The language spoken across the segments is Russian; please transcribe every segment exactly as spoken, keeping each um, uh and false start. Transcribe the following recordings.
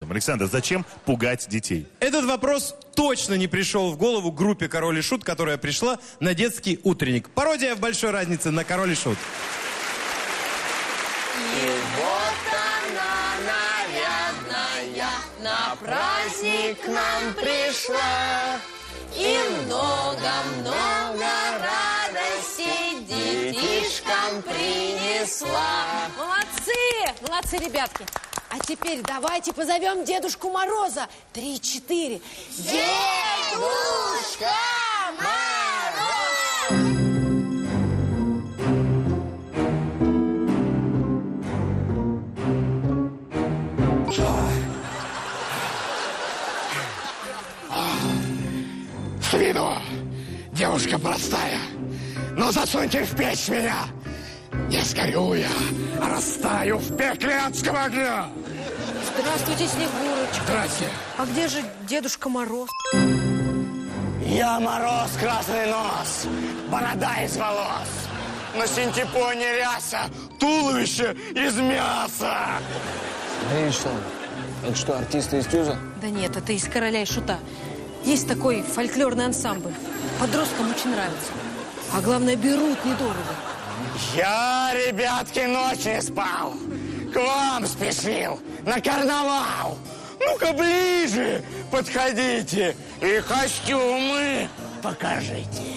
Александром. Александр, зачем пугать детей? Этот вопрос точно не пришел в голову группе «Король и Шут», которая пришла на детский утренник. Пародия в большой разнице на «Король и Шут». И вот она, нарядная, на праздник к нам пришла. И много-много радости детишкам принесла. Молодцы! Молодцы, ребятки! А теперь давайте позовем Дедушку Мороза. Три-четыре. Дедушка Мороз! С виду девушка простая, но засуньте в печь меня. Не сгорю я, а растаю в пекле адского огня. Здравствуйте, Снегурочка. Здрасте. А где же Дедушка Мороз? Я Мороз, красный нос, борода из волос. На синтепоне ряса, туловище из мяса. Да и что? Это что, артисты из Тюза? Да нет, это из «Короля и Шута». Есть такой фольклорный ансамбль. Подросткам очень нравится. А главное, берут недорого. Я, ребятки, ночь не спал. К вам спешил на карнавал. Ну-ка ближе подходите и костюмы покажите.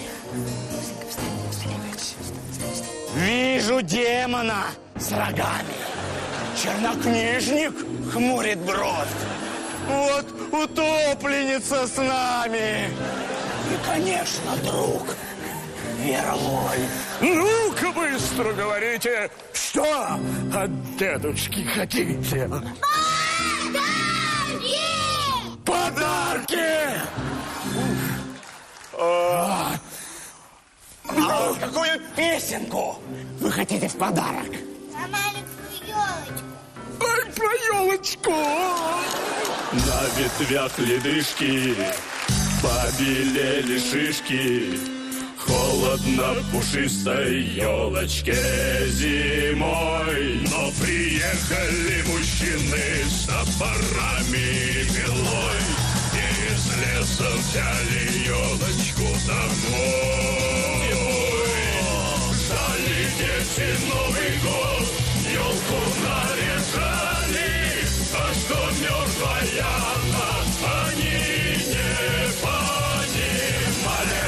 Вижу демона с рогами. Чернокнижник хмурит бровь. Вот утопленница с нами. И, конечно, друг Веролой. Ну-ка быстро говорите, что от дедушки хотите? Подарки! Подарки! А, а какую песенку вы хотите в подарок? За маленькую елочку. Ай, про елочку! На ветвях ледышки побелели шишки. Холодно пушистой елочке зимой. Но приехали мужчины с топорами и пилой. И из леса взяли елочку домой. Ждали дети Новый год, елку наряжали. А что мертвая она, они не понимали.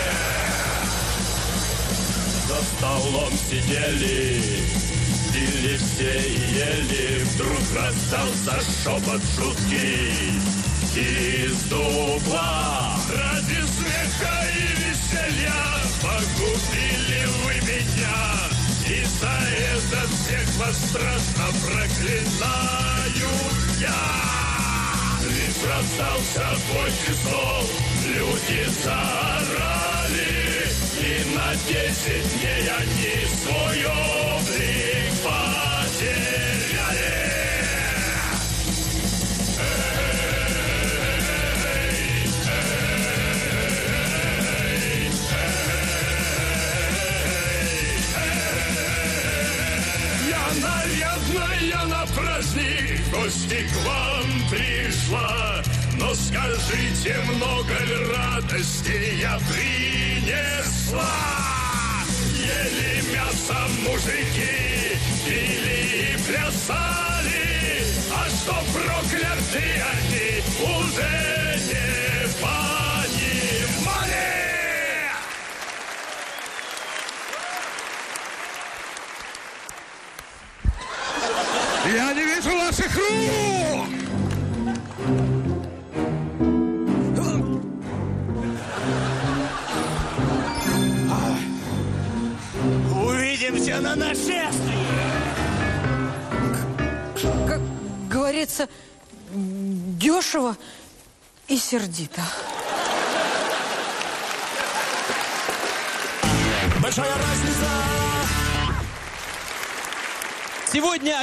За столом сидели, пили все и ели. Вдруг раздался шепот жуткий из дупла. Ради смеха и веселья погубили вы меня. И за это всех вас страшно проклинаю я. Ведь раздался бойкий стол, люди заорали. И на десять дней они свой облик потеряли. Нарядная на праздник в гости к вам пришла. Но скажите, много ли радости я принесла? Ели мясо мужики, пили и плясали. А что прокляты они уже не понимали. Я не вижу ваших рук! Увидимся на нашествии! Как говорится, дешево и сердито. Большая разница! Сегодня